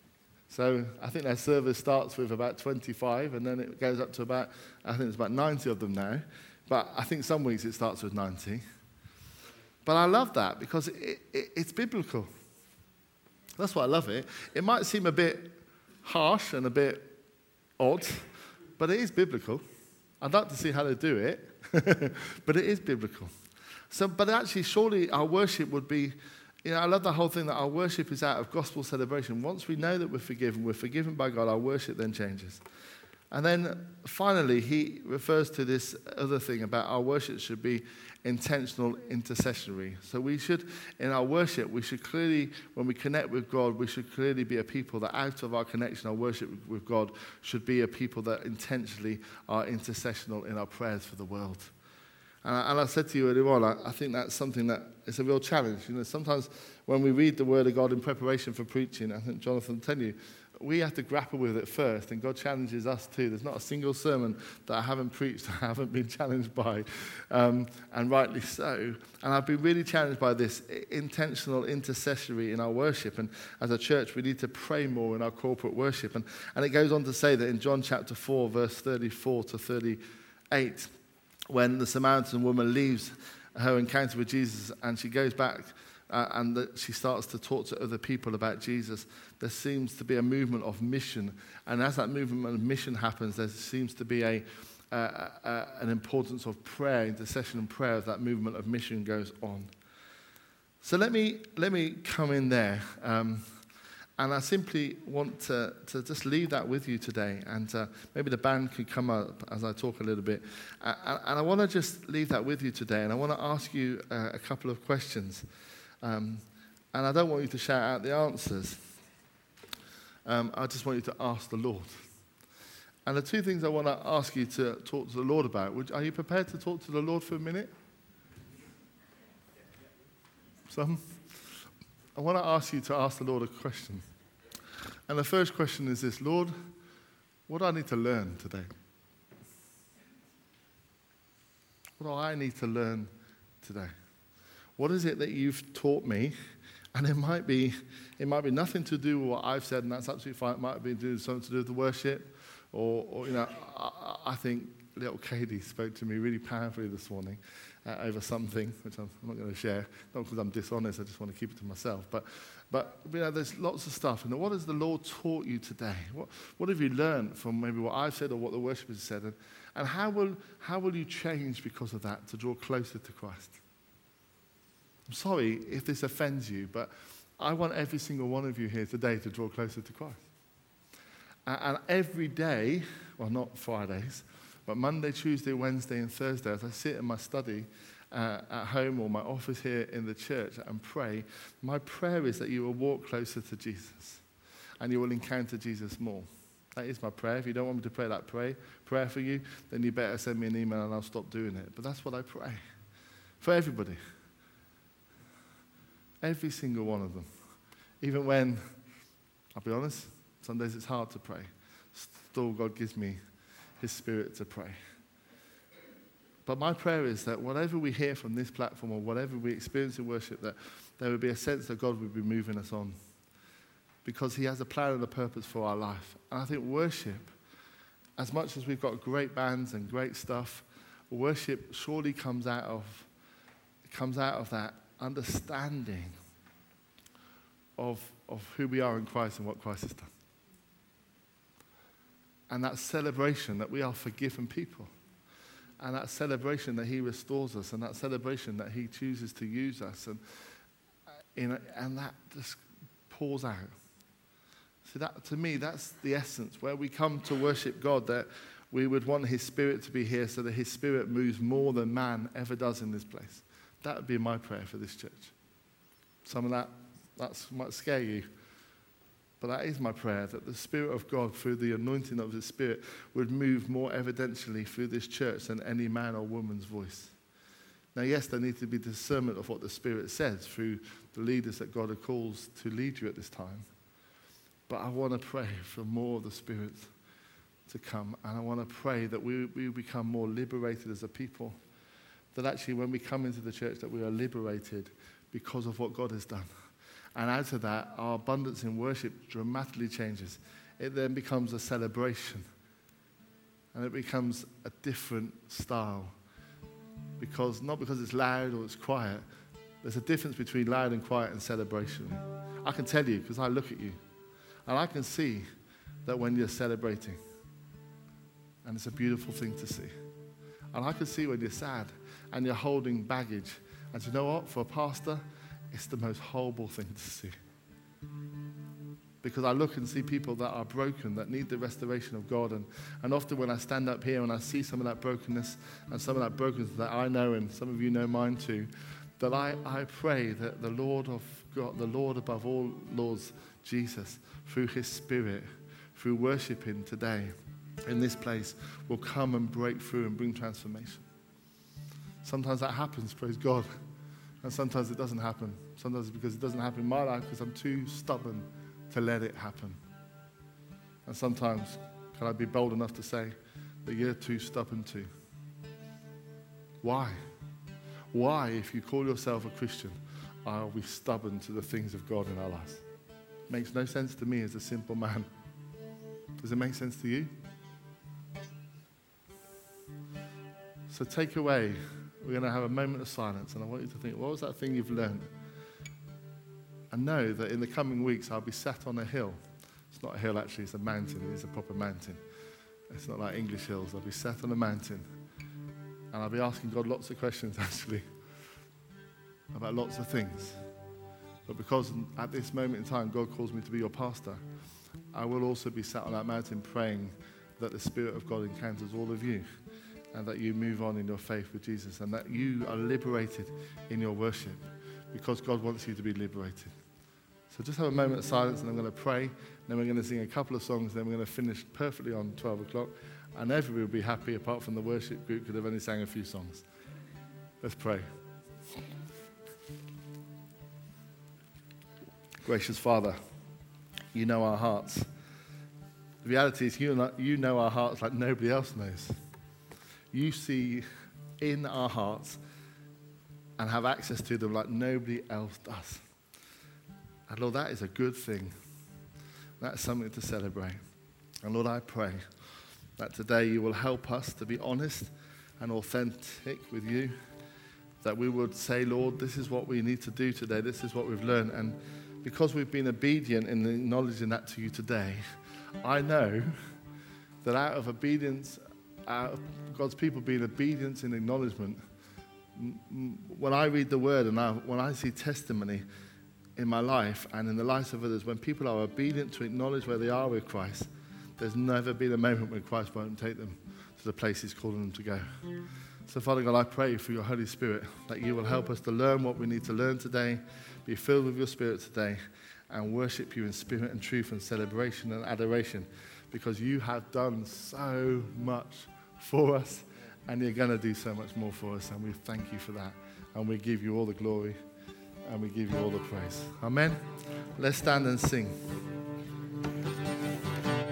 S1: So I think their service starts with about twenty-five, and then it goes up to about, I think it's about ninety of them now. But I think some weeks it starts with ninety. But I love that because it, it, it's biblical. That's why I love it. It might seem a bit harsh and a bit odd, but it is biblical. I'd like to see how they do it, but it is biblical. So, but actually, surely our worship would be, you know, I love the whole thing that our worship is out of gospel celebration. Once we know that we're forgiven, we're forgiven by God, our worship then changes. And then finally, he refers to this other thing about our worship should be intentional intercessory. So we should, in our worship, we should clearly, when we connect with God, we should clearly be a people that out of our connection, our worship with God, should be a people that intentionally are intercessional in our prayers for the world. And I, and I said to you earlier on, I, I think that's something that is a real challenge. You know, sometimes when we read the Word of God in preparation for preaching, I think Jonathan will tell you, we have to grapple with it first, and God challenges us too. There's not a single sermon that I haven't preached that I haven't been challenged by, um, and rightly so. And I've been really challenged by this intentional intercessory in our worship. And as a church, we need to pray more in our corporate worship. And, and it goes on to say that in John chapter four, verse thirty-four to thirty-eight, when the Samaritan woman leaves her encounter with Jesus and she goes back uh, and the, she starts to talk to other people about Jesus, there seems to be a movement of mission. And as that movement of mission happens, there seems to be a, uh, uh, an importance of prayer, intercession and prayer as that movement of mission goes on. So let me, let me come in there. Um, and I simply want to, to just leave that with you today. And uh, maybe the band could come up as I talk a little bit. Uh, and I want to just leave that with you today. And I want to ask you uh, a couple of questions. Um, and I don't want you to shout out the answers. Um, I just want you to ask the Lord. And the two things I want to ask you to talk to the Lord about, would, are you prepared to talk to the Lord for a minute? Some? I want to ask you to ask the Lord a question. And the first question is this: Lord, what do I need to learn today? What do I need to learn today? What is it that you've taught me? And it might be, it might be nothing to do with what I've said, and that's absolutely fine. It might be do something to do with the worship, or, or you know, I, I think little Katie spoke to me really powerfully this morning uh, over something which I'm not going to share, not because I'm dishonest. I just want to keep it to myself. But, but you know, there's lots of stuff. And what has the Lord taught you today? What, what have you learned from maybe what I've said or what the worshippers have said? And, and how will how will you change because of that to draw closer to Christ? I'm sorry if this offends you, but I want every single one of you here today to draw closer to Christ. And every day, well, not Fridays, but Monday, Tuesday, Wednesday, and Thursday, as I sit in my study uh, at home or my office here in the church and pray, my prayer is that you will walk closer to Jesus and you will encounter Jesus more. That is my prayer. If you don't want me to pray that pray, prayer for you, then you better send me an email and I'll stop doing it. But that's what I pray for everybody. Every single one of them. Even when, I'll be honest, some days it's hard to pray. Still, God gives me His Spirit to pray. But my prayer is that whatever we hear from this platform or whatever we experience in worship, that there would be a sense that God would be moving us on. Because He has a plan and a purpose for our life. And I think worship, as much as we've got great bands and great stuff, worship surely comes out of, comes out of that understanding of, of who we are in Christ and what Christ has done. And that celebration that we are forgiven people. And that celebration that He restores us. And that celebration that He chooses to use us. And, in a, and that just pours out. So that, to me, that's the essence. Where we come to worship God, that we would want His Spirit to be here so that His Spirit moves more than man ever does in this place. That would be my prayer for this church. Some of that that's, might scare you. But that is my prayer, that the Spirit of God, through the anointing of His Spirit, would move more evidentially through this church than any man or woman's voice. Now, yes, there needs to be discernment of what the Spirit says through the leaders that God calls to lead you at this time. But I want to pray for more of the Spirit to come. And I want to pray that we, we become more liberated as a people. That actually when we come into the church that we are liberated because of what God has done. And out of that, our abundance in worship dramatically changes. It then becomes a celebration. And it becomes a different style. Because, not because it's loud or it's quiet. There's a difference between loud and quiet and celebration. I can tell you because I look at you. And I can see that when you're celebrating. And it's a beautiful thing to see. And I can see when you're sad and you're holding baggage. And you know what? For a pastor, it's the most horrible thing to see. Because I look and see people that are broken, that need the restoration of God. And, and often when I stand up here and I see some of that brokenness and some of that brokenness that I know and some of you know mine too, that I, I pray that the Lord of God, the Lord above all lords, Jesus, through his Spirit, through worshiping today in this place, will come and break through and bring transformation. Sometimes that happens, praise God. And sometimes it doesn't happen. Sometimes it's because it doesn't happen in my life because I'm too stubborn to let it happen. And sometimes, can I be bold enough to say that you're too stubborn too? Why? Why, if you call yourself a Christian, are we stubborn to the things of God in our lives? Makes no sense to me as a simple man. Does it make sense to you? So take away, we're going to have a moment of silence, and I want you to think, what was that thing you've learned? And know that in the coming weeks I'll be sat on a hill. It's not a hill actually, it's a mountain. It is a proper mountain. It's not like English hills. I'll be sat on a mountain and I'll be asking God lots of questions actually about lots of things. But because at this moment in time God calls me to be your pastor, I will also be sat on that mountain praying that the Spirit of God encounters all of you and that you move on in your faith with Jesus and that you are liberated in your worship because God wants you to be liberated. So just have a moment of silence and I'm going to pray. Then we're going to sing a couple of songs. Then we're going to finish perfectly on twelve o'clock. And everybody will be happy apart from the worship group because they've only sang a few songs. Let's pray. Gracious Father, you know our hearts. The reality is you know, you know our hearts like nobody else knows. You see in our hearts and have access to them like nobody else does. And Lord, that is a good thing. That's something to celebrate. And Lord, I pray that today you will help us to be honest and authentic with you. That we would say, Lord, this is what we need to do today. This is what we've learned. And because we've been obedient in acknowledging that to you today, I know that out of obedience, out of God's people being obedient in acknowledgement, when I read the word and I, when I see testimony in my life and in the lives of others, when people are obedient to acknowledge where they are with Christ, there's never been a moment when Christ won't take them to the place he's calling them to go. So Father God, I pray for your Holy Spirit that you will help us to learn what we need to learn today, be filled with your Spirit today, and worship you in spirit and truth and celebration and adoration, because you have done so much for us and you're going to do so much more for us, and we thank you for that, and we give you all the glory and we give you all the praise. Amen. Let's stand and sing.